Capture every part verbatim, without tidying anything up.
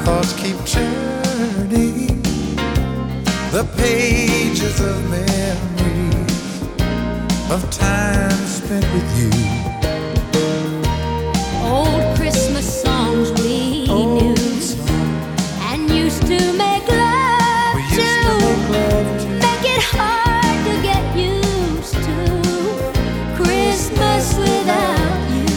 thoughts keep turning the pages of memories of time spent with you. Old Christmas songs we Old knew songs and used to make love we used to, to make love to. make it hard to get used to Christmas without you.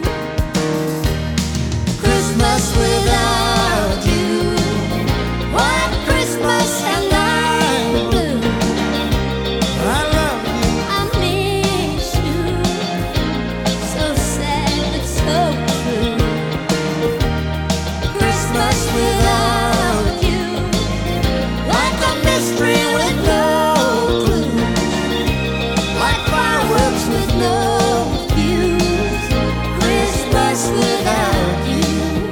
Christmas without you. What Christmas and I'm blue. I love you. I miss you. So sad but so true. Christmas without you. Like a mystery with no clue. Like fireworks with no fuse. Christmas without you.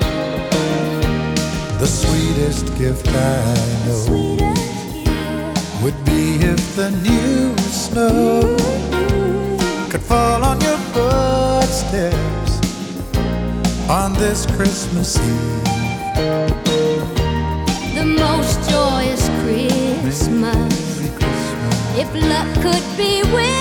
The sweetest gift I know Sweetest gift. would be if the new snow could fall on your footsteps on this Christmas Eve. The most joyous Christmas. Merry Christmas. If luck could be with